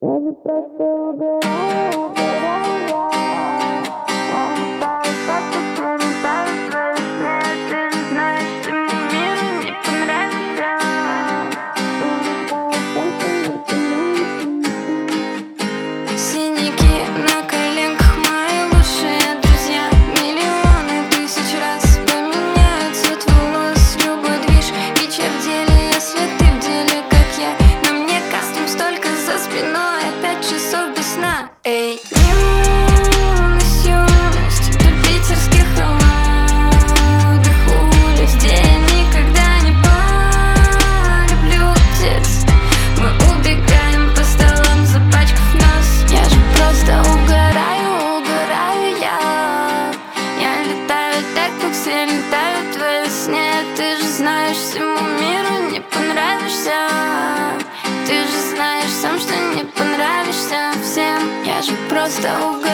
Я же просто угораю, угораю я. Я летаю, как ты летаю, твои сны. Ты же знаешь, всему миру не понравишься. Синяки на коленках, мои лучшие друзья. Миллионы тысяч раз поменяют цвет волос. Любой движ, вечер в деле, если ты в деле, как я. На мне костюм столько за спиной, 5 часов без сна. Эй, юность, юность, до питерских холодных улиц, где я никогда не полюблю птиц. Мы убегаем по столам, запачкав нос. Я же просто угораю, угораю я. Я летаю так, как все летают во сне. Ты же знаешь, всему миру не понравишься. Ты же знаешь сам, что не понравишься всем. Я же просто угораю.